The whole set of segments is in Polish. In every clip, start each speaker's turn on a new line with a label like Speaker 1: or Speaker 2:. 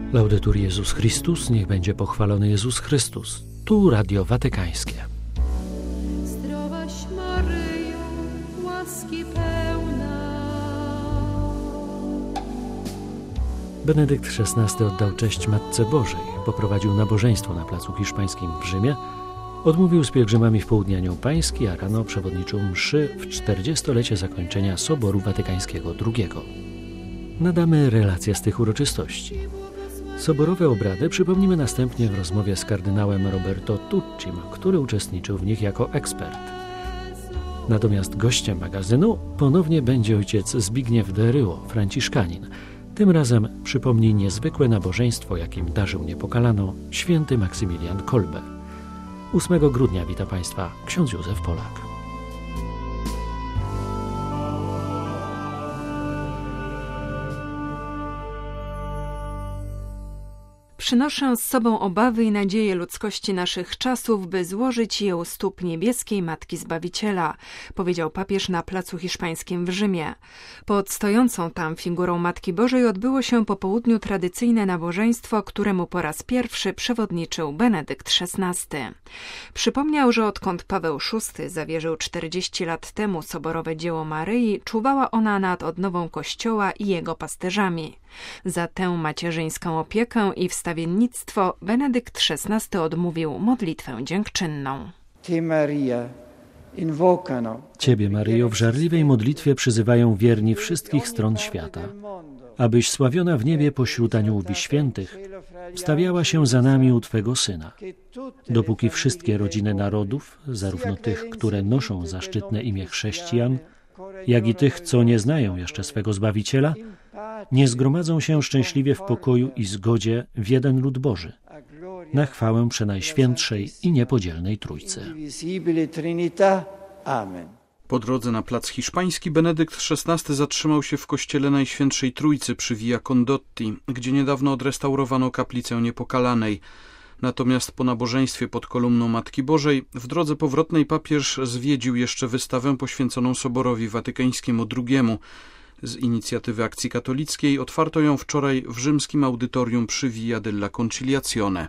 Speaker 1: Laudetur Jezus Chrystus, niech będzie pochwalony Jezus Chrystus. Tu Radio Watykańskie.
Speaker 2: Zdrowaś Maryjo, łaski pełna.
Speaker 1: Benedykt XVI oddał cześć Matce Bożej, poprowadził nabożeństwo na Placu Hiszpańskim w Rzymie, odmówił z pielgrzymami w południe Anioł Pański, a rano przewodniczył mszy w 40-lecie zakończenia Soboru Watykańskiego II. Nadamy relacje z tych uroczystości. Soborowe obrady przypomnimy następnie w rozmowie z kardynałem Roberto Tuccim, który uczestniczył w nich jako ekspert. Natomiast gościem magazynu ponownie będzie ojciec Zbigniew Deryło, franciszkanin. Tym razem przypomni niezwykłe nabożeństwo, jakim darzył niepokalaną święty Maksymilian Kolbe. 8 grudnia wita Państwa ksiądz Józef Polak.
Speaker 3: Przynoszę z sobą obawy i nadzieje ludzkości naszych czasów, by złożyć je u stóp niebieskiej Matki Zbawiciela, powiedział papież na Placu Hiszpańskim w Rzymie. Pod stojącą tam figurą Matki Bożej odbyło się po południu tradycyjne nabożeństwo, któremu po raz pierwszy przewodniczył Benedykt XVI. Przypomniał, że odkąd Paweł VI zawierzył 40 lat temu soborowe dzieło Maryi, czuwała ona nad odnową Kościoła i jego pasterzami. Za tę macierzyńską opiekę i wstawiennictwo Benedykt XVI odmówił modlitwę dziękczynną.
Speaker 1: Ciebie, Maryjo, w żarliwej modlitwie przyzywają wierni wszystkich stron świata, abyś sławiona w niebie pośród aniołów i świętych wstawiała się za nami u Twego Syna, dopóki wszystkie rodziny narodów, zarówno tych, które noszą zaszczytne imię chrześcijan, jak i tych, co nie znają jeszcze swego Zbawiciela, nie zgromadzą się szczęśliwie w pokoju i zgodzie w jeden lud Boży, na chwałę Przenajświętszej i Niepodzielnej Trójcy.
Speaker 4: Po drodze na Plac Hiszpański Benedykt XVI zatrzymał się w kościele Najświętszej Trójcy przy Via Condotti, gdzie niedawno odrestaurowano kaplicę Niepokalanej. Natomiast po nabożeństwie pod kolumną Matki Bożej w drodze powrotnej papież zwiedził jeszcze wystawę poświęconą Soborowi Watykańskiemu II. Z inicjatywy Akcji Katolickiej otwarto ją wczoraj w rzymskim audytorium przy Via della Conciliazione.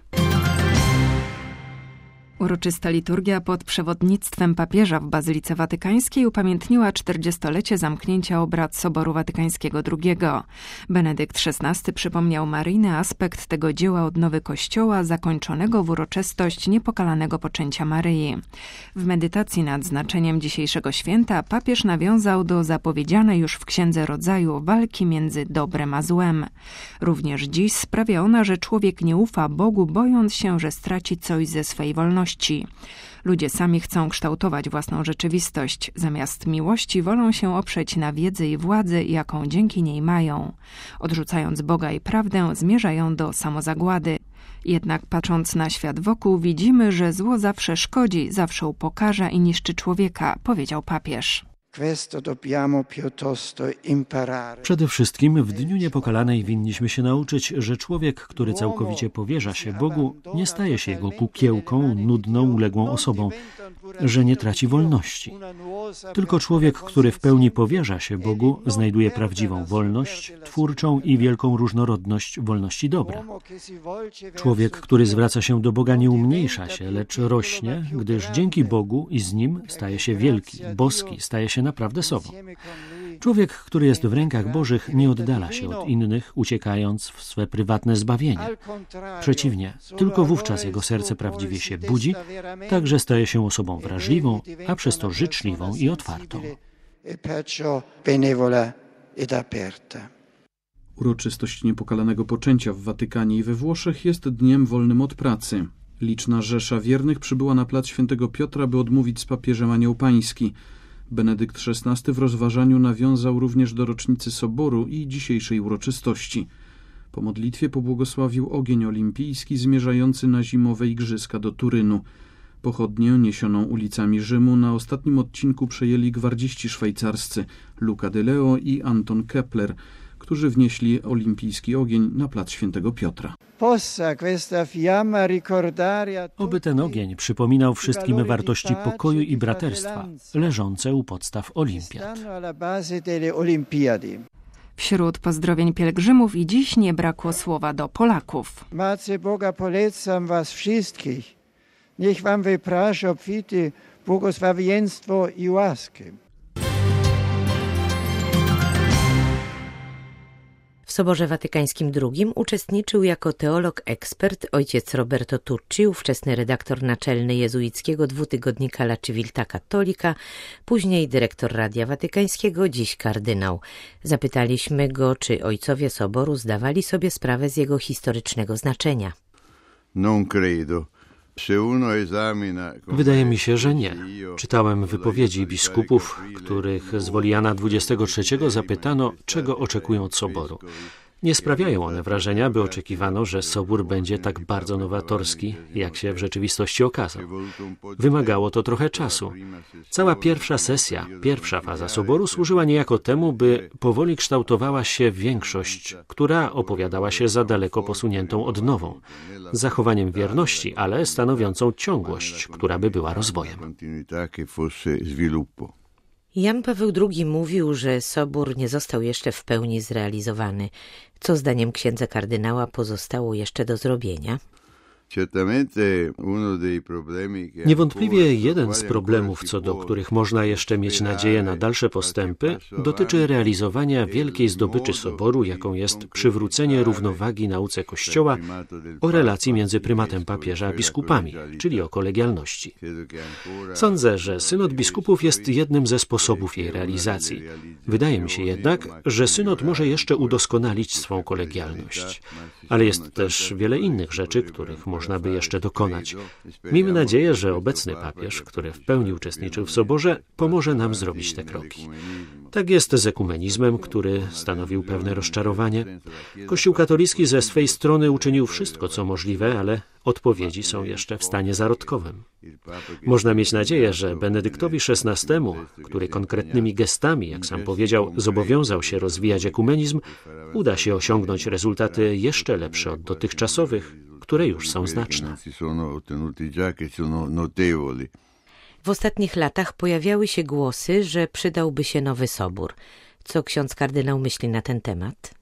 Speaker 3: Uroczysta liturgia pod przewodnictwem papieża w Bazylice Watykańskiej upamiętniła 40-lecie zamknięcia obrad Soboru Watykańskiego II. Benedykt XVI przypomniał maryjny aspekt tego dzieła odnowy Kościoła zakończonego w uroczystość niepokalanego poczęcia Maryi. W medytacji nad znaczeniem dzisiejszego święta papież nawiązał do zapowiedzianej już w Księdze Rodzaju walki między dobrem a złem. Również dziś sprawia ona, że człowiek nie ufa Bogu, bojąc się, że straci coś ze swej wolności. Ludzie sami chcą kształtować własną rzeczywistość. Zamiast miłości wolą się oprzeć na wiedzy i władzy, jaką dzięki niej mają. Odrzucając Boga i prawdę, zmierzają do samozagłady. Jednak patrząc na świat wokół, widzimy, że zło zawsze szkodzi, zawsze upokarza i niszczy człowieka, powiedział papież.
Speaker 1: Przede wszystkim w Dniu Niepokalanej winniśmy się nauczyć, że człowiek, który całkowicie powierza się Bogu, nie staje się jego kukiełką, nudną, uległą osobą, że nie traci wolności. Tylko człowiek, który w pełni powierza się Bogu, znajduje prawdziwą wolność, twórczą i wielką różnorodność wolności dobra. Człowiek, który zwraca się do Boga, nie umniejsza się, lecz rośnie, gdyż dzięki Bogu i z Nim staje się wielki, boski, staje się naprawdę sobą. Człowiek, który jest w rękach Bożych, nie oddala się od innych, uciekając w swe prywatne zbawienie. Przeciwnie, tylko wówczas jego serce prawdziwie się budzi, także staje się osobą wrażliwą, a przez to życzliwą i otwartą.
Speaker 4: Uroczystość niepokalanego poczęcia w Watykanie i we Włoszech jest dniem wolnym od pracy. Liczna rzesza wiernych przybyła na plac Świętego Piotra, by odmówić z papieżem Anioł Pański. Benedykt XVI w rozważaniu nawiązał również do rocznicy Soboru i dzisiejszej uroczystości. Po modlitwie pobłogosławił ogień olimpijski zmierzający na zimowe igrzyska do Turynu. Pochodnię niesioną ulicami Rzymu na ostatnim odcinku przejęli gwardziści szwajcarscy Luca de Leo i Anton Kepler, którzy wnieśli olimpijski ogień na plac Świętego Piotra.
Speaker 1: Oby ten ogień przypominał wszystkim wartości pokoju i braterstwa, leżące u podstaw olimpiad.
Speaker 3: Wśród pozdrowień pielgrzymów i dziś nie brakło słowa do Polaków.
Speaker 5: Matce Boga polecam was wszystkich. Niech wam wypraszy obfity błogosławieństwo i łaskę.
Speaker 6: W Soborze Watykańskim II uczestniczył jako teolog-ekspert ojciec Roberto Turci, ówczesny redaktor naczelny jezuickiego dwutygodnika La Civiltà Cattolica, później dyrektor Radia Watykańskiego, dziś kardynał. Zapytaliśmy go, czy ojcowie Soboru zdawali sobie sprawę z jego historycznego znaczenia.
Speaker 7: Non credo.
Speaker 1: Wydaje mi się, że nie. Czytałem wypowiedzi biskupów, których z Wolijana 23 zapytano, czego oczekują od Soboru. Nie sprawiają one wrażenia, by oczekiwano, że Sobór będzie tak bardzo nowatorski, jak się w rzeczywistości okazał. Wymagało to trochę czasu. Cała pierwsza sesja, pierwsza faza Soboru służyła niejako temu, by powoli kształtowała się większość, która opowiadała się za daleko posuniętą odnową, z zachowaniem wierności, ale stanowiącą ciągłość, która by była rozwojem.
Speaker 6: Jan Paweł II mówił, że Sobór nie został jeszcze w pełni zrealizowany. Co zdaniem księdza kardynała pozostało jeszcze do zrobienia?
Speaker 1: Niewątpliwie jeden z problemów, co do których można jeszcze mieć nadzieję na dalsze postępy, dotyczy realizowania wielkiej zdobyczy Soboru, jaką jest przywrócenie równowagi nauce Kościoła o relacji między prymatem papieża a biskupami, czyli o kolegialności. Sądzę, że synod biskupów jest jednym ze sposobów jej realizacji. Wydaje mi się jednak, że synod może jeszcze udoskonalić swą kolegialność. Ale jest też wiele innych rzeczy, których można by jeszcze dokonać. Miejmy nadzieję, że obecny papież, który w pełni uczestniczył w Soborze, pomoże nam zrobić te kroki. Tak jest z ekumenizmem, który stanowił pewne rozczarowanie. Kościół katolicki ze swej strony uczynił wszystko, co możliwe, ale odpowiedzi są jeszcze w stanie zarodkowym. Można mieć nadzieję, że Benedyktowi XVI, który konkretnymi gestami, jak sam powiedział, zobowiązał się rozwijać ekumenizm, uda się osiągnąć rezultaty jeszcze lepsze od dotychczasowych, które już są znaczne.
Speaker 6: W ostatnich latach pojawiały się głosy, że przydałby się nowy Sobór. Co ksiądz kardynał myśli na ten temat?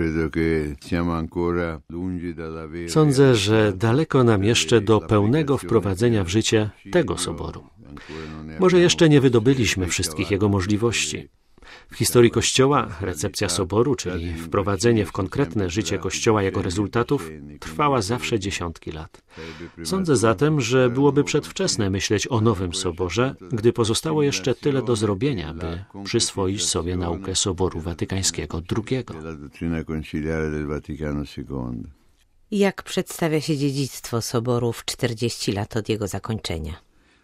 Speaker 1: Sądzę, że daleko nam jeszcze do pełnego wprowadzenia w życie tego Soboru. Może jeszcze nie wydobyliśmy wszystkich jego możliwości. W historii Kościoła recepcja Soboru, czyli wprowadzenie w konkretne życie Kościoła jego rezultatów, trwała zawsze dziesiątki lat. Sądzę zatem, że byłoby przedwczesne myśleć o nowym Soborze, gdy pozostało jeszcze tyle do zrobienia, by przyswoić sobie naukę Soboru Watykańskiego II.
Speaker 6: Jak przedstawia się dziedzictwo Soboru w 40 lat od jego zakończenia?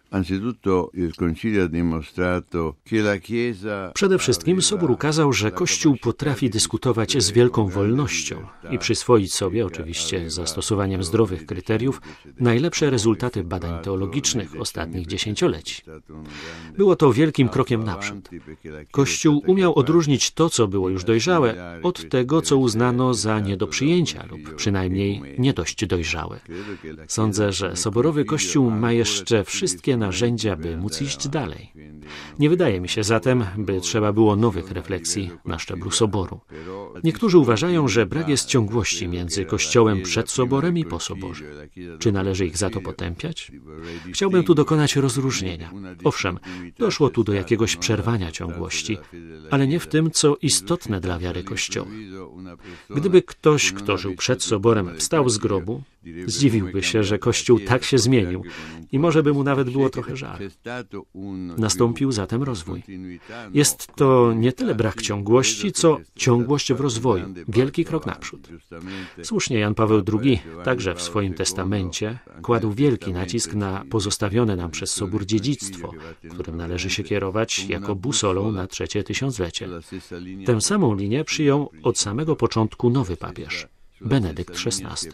Speaker 1: Przede wszystkim Sobór ukazał, że Kościół potrafi dyskutować z wielką wolnością i przyswoić sobie, oczywiście zastosowaniem zdrowych kryteriów, najlepsze rezultaty badań teologicznych ostatnich dziesięcioleci. Było to wielkim krokiem naprzód. Kościół umiał odróżnić to, co było już dojrzałe, od tego, co uznano za nie do przyjęcia lub przynajmniej nie dość dojrzałe. Sądzę, że soborowy Kościół ma jeszcze wszystkie narzędzia, by móc iść dalej. Nie wydaje mi się zatem, by trzeba było nowych refleksji na szczeblu Soboru. Niektórzy uważają, że brak jest ciągłości między Kościołem przed Soborem i po Soborze. Czy należy ich za to potępiać? Chciałbym tu dokonać rozróżnienia. Owszem, doszło tu do jakiegoś przerwania ciągłości, ale nie w tym, co istotne dla wiary Kościoła. Gdyby ktoś, kto żył przed Soborem, wstał z grobu, zdziwiłby się, że Kościół tak się zmienił i może by mu nawet było trochę żal. Nastąpił zatem rozwój. Jest to nie tyle brak ciągłości, co ciągłość w rozwoju. Wielki krok naprzód. Słusznie Jan Paweł II także w swoim testamencie kładł wielki nacisk na pozostawione nam przez Sobór dziedzictwo, którym należy się kierować jako busolą na trzecie tysiąclecie. Tę samą linię przyjął od samego początku nowy papież, Benedykt XVI.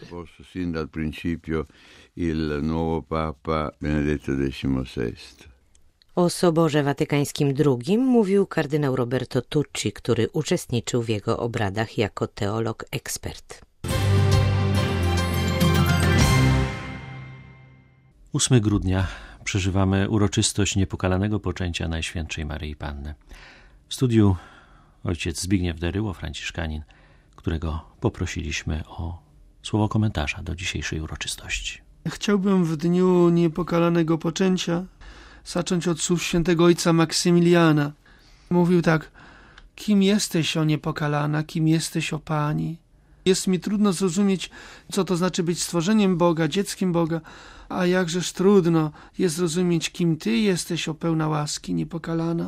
Speaker 6: O Soborze Watykańskim II mówił kardynał Roberto Turci, który uczestniczył w jego obradach jako teolog-ekspert.
Speaker 1: 8 grudnia przeżywamy uroczystość niepokalanego poczęcia Najświętszej Maryi Panny. W studiu ojciec Zbigniew Deryło, franciszkanin, którego poprosiliśmy o słowo komentarza do dzisiejszej uroczystości.
Speaker 8: Chciałbym w dniu niepokalanego poczęcia zacząć od słów świętego ojca Maksymiliana. Mówił tak: kim jesteś, o niepokalana, kim jesteś, o Pani? Jest mi trudno zrozumieć, co to znaczy być stworzeniem Boga, dzieckiem Boga, a jakżeż trudno jest zrozumieć, kim Ty jesteś, o pełna łaski, niepokalana.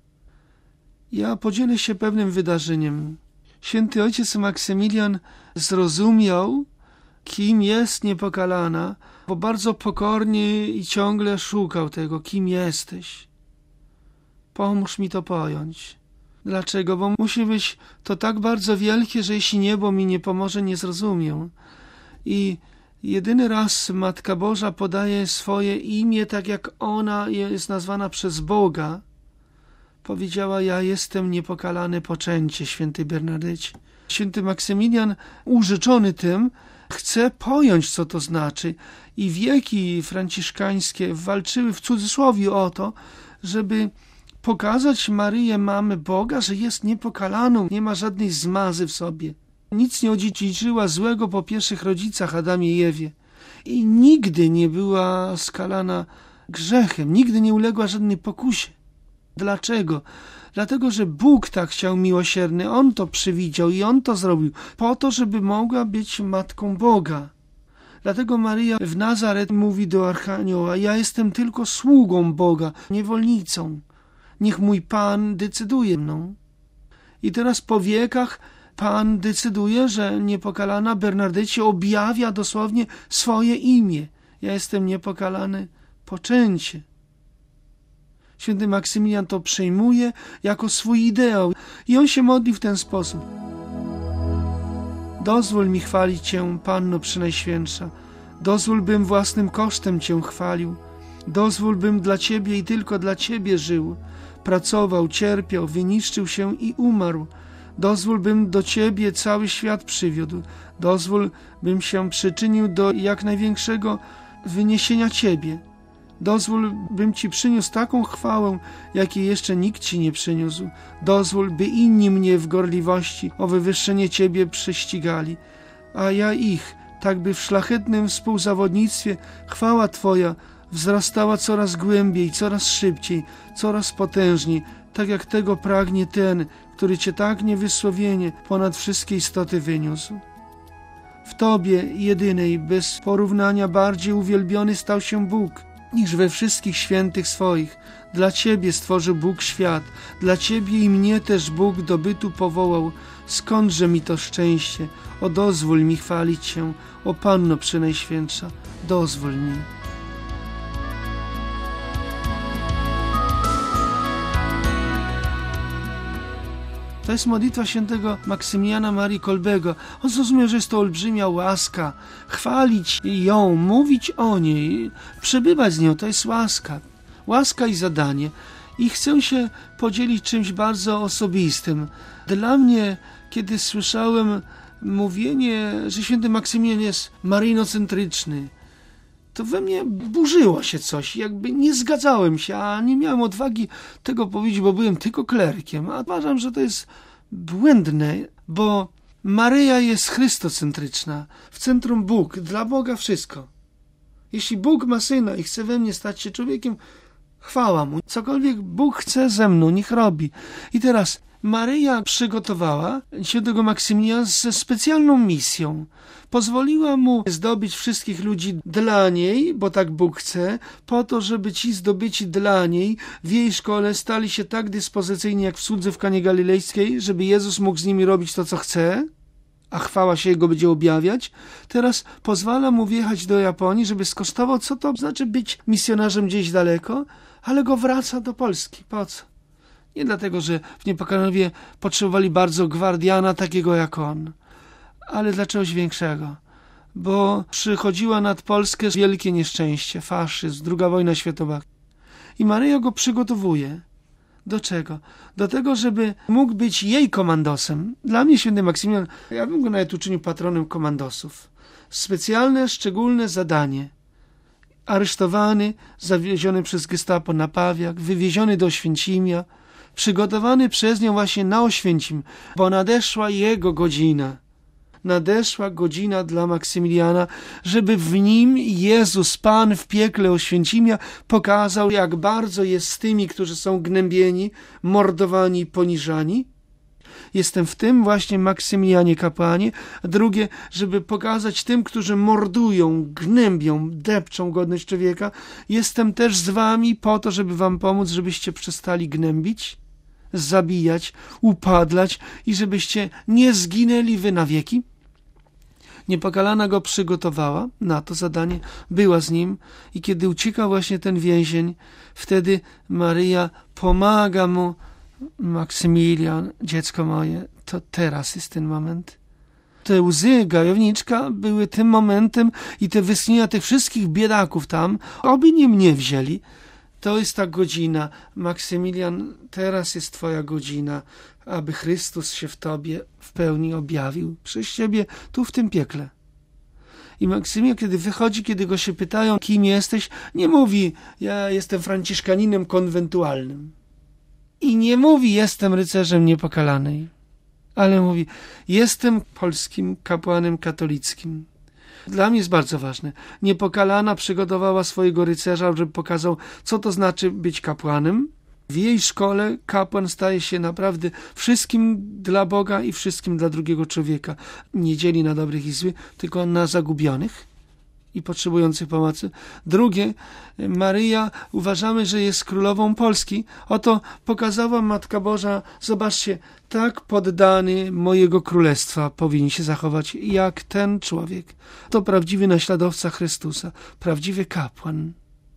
Speaker 8: Ja podzielę się pewnym wydarzeniem. Święty ojciec Maksymilian zrozumiał, kim jest niepokalana, bo bardzo pokornie i ciągle szukał tego, kim jesteś. Pomóż mi to pojąć. Dlaczego? Bo musi być to tak bardzo wielkie, że jeśli niebo mi nie pomoże, nie zrozumiem. I jedyny raz Matka Boża podaje swoje imię, tak jak ona jest nazwana przez Boga. Powiedziała: ja jestem niepokalane poczęcie, święty Bernadecie. Święty Maksymilian, użyczony tym, chce pojąć, co to znaczy. I wieki franciszkańskie walczyły w cudzysłowie o to, żeby pokazać Maryję, mamy Boga, że jest niepokalaną, nie ma żadnej zmazy w sobie. Nic nie odziedziczyła złego po pierwszych rodzicach, Adamie i Ewie. I nigdy nie była skalana grzechem, nigdy nie uległa żadnej pokusie. Dlaczego? Dlatego, że Bóg tak chciał miłosierny, On to przewidział i On to zrobił, po to, żeby mogła być matką Boga. Dlatego Maryja w Nazaret mówi do Archanioła: ja jestem tylko sługą Boga, niewolnicą. Niech mój Pan decyduje mną. I teraz po wiekach Pan decyduje, że niepokalana Bernadecie objawia dosłownie swoje imię. Ja jestem niepokalany poczęcie. Święty Maksymilian to przejmuje jako swój ideał i on się modli w ten sposób: dozwól mi chwalić Cię, Panno Przenajświętsza. Dozwól, bym własnym kosztem Cię chwalił. Dozwól, bym dla Ciebie i tylko dla Ciebie żył. Pracował, cierpiał, wyniszczył się i umarł. Dozwól, bym do Ciebie cały świat przywiódł. Dozwól, bym się przyczynił do jak największego wyniesienia Ciebie. Dozwól, bym Ci przyniósł taką chwałę, jakiej jeszcze nikt Ci nie przyniósł. Dozwól, by inni mnie w gorliwości o wywyższenie Ciebie prześcigali, a ja ich, tak by w szlachetnym współzawodnictwie chwała Twoja wzrastała coraz głębiej, coraz szybciej, coraz potężniej, tak jak tego pragnie ten, który Cię tak niewysłowienie ponad wszystkie istoty wyniósł. W Tobie jedynej, bez porównania bardziej uwielbiony stał się Bóg niż we wszystkich świętych swoich. Dla Ciebie stworzył Bóg świat, dla Ciebie i mnie też Bóg do bytu powołał. Skądże mi to szczęście? O, dozwól mi chwalić Cię, o Panno Przenajświętsza, dozwól mi. To jest modlitwa świętego Maksymiliana Marii Kolbego. On zrozumiał, że jest to olbrzymia łaska. Chwalić ją, mówić o niej, przebywać z nią, to jest łaska. Łaska i zadanie. I chcę się podzielić czymś bardzo osobistym. Dla mnie, kiedy słyszałem mówienie, że święty Maksymilian jest maryjnocentryczny, to we mnie burzyło się coś, jakby nie zgadzałem się, a nie miałem odwagi tego powiedzieć, bo byłem tylko klerykiem. A uważam, że to jest błędne, bo Maryja jest chrystocentryczna. W centrum Bóg, dla Boga wszystko. Jeśli Bóg ma Syna i chce we mnie stać się człowiekiem, chwała Mu. Cokolwiek Bóg chce ze mną, niech robi. I teraz Maryja przygotowała świętego Maksymiliana ze specjalną misją. Pozwoliła mu zdobyć wszystkich ludzi dla niej, bo tak Bóg chce, po to, żeby ci zdobyci dla niej w jej szkole stali się tak dyspozycyjni jak w słudze w Kanie Galilejskiej, żeby Jezus mógł z nimi robić to, co chce, a chwała się Jego będzie objawiać. Teraz pozwala mu wjechać do Japonii, żeby skosztował, co to znaczy być misjonarzem gdzieś daleko, ale go wraca do Polski. Po co? Nie dlatego, że w Niepokalanowie potrzebowali bardzo gwardiana takiego jak on, ale dla czegoś większego. Bo przychodziła nad Polskę wielkie nieszczęście, faszyzm, II wojna światowa. I Maryja go przygotowuje. Do czego? Do tego, żeby mógł być jej komandosem. Dla mnie święty Maksymilian, ja bym go nawet uczynił patronem komandosów. Specjalne, szczególne zadanie. Aresztowany, zawieziony przez gestapo na Pawiak, wywieziony do Oświęcimia, przygotowany przez nią właśnie na Oświęcim, bo nadeszła jego godzina. Nadeszła godzina dla Maksymiliana, żeby w nim Jezus, Pan w piekle Oświęcimia, pokazał, jak bardzo jest z tymi, którzy są gnębieni, mordowani, poniżani. Jestem w tym właśnie Maksymilianie kapłanie. Drugie, żeby pokazać tym, którzy mordują, gnębią, depczą godność człowieka. Jestem też z wami po to, żeby wam pomóc, żebyście przestali gnębić, zabijać, upadlać i żebyście nie zginęli wy na wieki. Niepokalana go przygotowała na to zadanie, była z nim i kiedy uciekał właśnie ten więzień, wtedy Maryja pomaga mu. Maksymilian, dziecko moje, to teraz jest ten moment. Te łzy gajowniczka były tym momentem i te westchnienia tych wszystkich biedaków tam, oby nie mnie wzięli. To jest ta godzina. Maksymilian, teraz jest twoja godzina, aby Chrystus się w tobie w pełni objawił. Przez ciebie tu w tym piekle. I Maksymilian, kiedy wychodzi, kiedy go się pytają, kim jesteś, nie mówi, ja jestem franciszkaninem konwentualnym. I nie mówi, jestem rycerzem niepokalanej, ale mówi, jestem polskim kapłanem katolickim. Dla mnie jest bardzo ważne. Niepokalana przygotowała swojego rycerza, żeby pokazał, co to znaczy być kapłanem. W jej szkole kapłan staje się naprawdę wszystkim dla Boga i wszystkim dla drugiego człowieka. Nie dzieli na dobrych i złych, tylko na zagubionych i potrzebujących pomocy. Drugie, Maryja uważamy, że jest królową Polski. Oto pokazała Matka Boża, zobaczcie, tak poddany mojego królestwa powinien się zachować jak ten człowiek. To prawdziwy naśladowca Chrystusa, prawdziwy kapłan.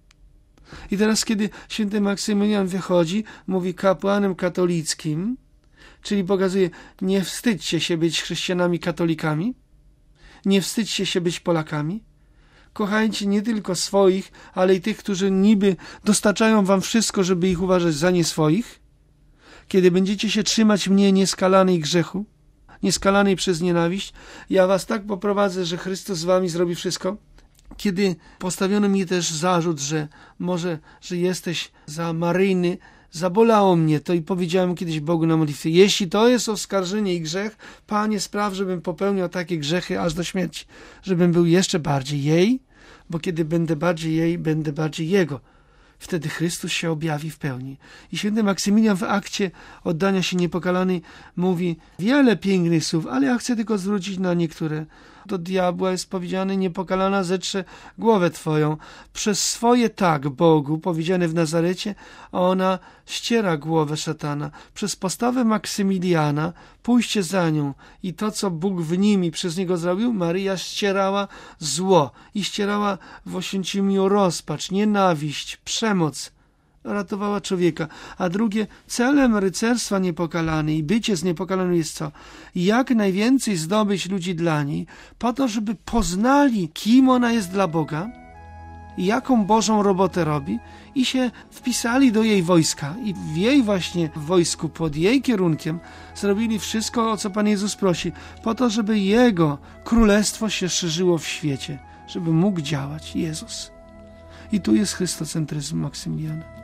Speaker 8: I teraz, kiedy święty Maksymilian wychodzi, mówi kapłanem katolickim, czyli pokazuje, nie wstydźcie się być chrześcijanami katolikami, nie wstydźcie się być Polakami, kochajcie nie tylko swoich, ale i tych, którzy niby dostarczają wam wszystko, żeby ich uważać za nie swoich. Kiedy będziecie się trzymać mnie nieskalanej grzechu, nieskalanej przez nienawiść, ja was tak poprowadzę, że Chrystus z wami zrobi wszystko. Kiedy postawiono mi też zarzut, że może, że jesteś za Maryjny, zabolało mnie to i powiedziałem kiedyś Bogu na modlitwie, jeśli to jest oskarżenie i grzech, Panie, spraw, żebym popełniał takie grzechy aż do śmierci, żebym był jeszcze bardziej jej, bo kiedy będę bardziej jej, będę bardziej Jego. Wtedy Chrystus się objawi w pełni. I święty Maksymilian w akcie oddania się niepokalanej mówi wiele pięknych słów, ale ja chcę tylko zwrócić na niektóre. Do diabła jest powiedziane, niepokalana zetrze głowę twoją. Przez swoje tak Bogu, powiedziane w Nazarecie, ona ściera głowę szatana. Przez postawę Maksymiliana, pójście za nią i to, co Bóg w nim i przez niego zrobił, Maryja ścierała zło i ścierała w Oświęcimiu rozpacz, nienawiść, przemoc. Ratowała człowieka. A drugie, celem rycerstwa niepokalanej i bycie z niepokalaną jest co? Jak najwięcej zdobyć ludzi dla niej, po to, żeby poznali, kim ona jest dla Boga i jaką Bożą robotę robi i się wpisali do jej wojska i w jej właśnie wojsku, pod jej kierunkiem zrobili wszystko, o co Pan Jezus prosi, po to, żeby Jego królestwo się szerzyło w świecie, żeby mógł działać Jezus. I tu jest chrystocentryzm Maksymiliana.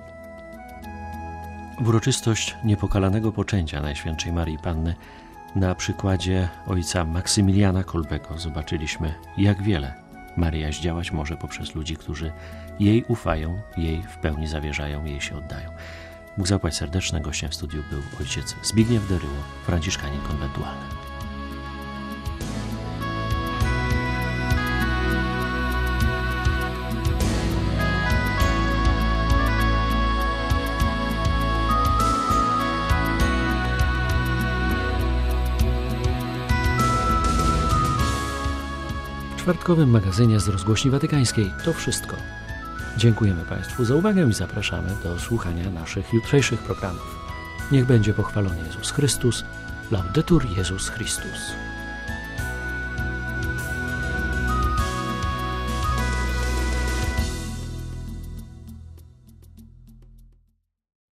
Speaker 1: Uroczystość niepokalanego poczęcia Najświętszej Maryi Panny na przykładzie ojca Maksymiliana Kolbego zobaczyliśmy, jak wiele Maryja zdziałać może poprzez ludzi, którzy jej ufają, jej w pełni zawierzają, jej się oddają. Bóg zapłać serdeczne. Gościem w studiu był ojciec Zbigniew Deryło, franciszkanin konwentualny. W czwartkowym magazynie z Rozgłośni Watykańskiej to wszystko. Dziękujemy Państwu za uwagę i zapraszamy do słuchania naszych jutrzejszych programów. Niech będzie pochwalony Jezus Chrystus. Laudetur Jezus Chrystus.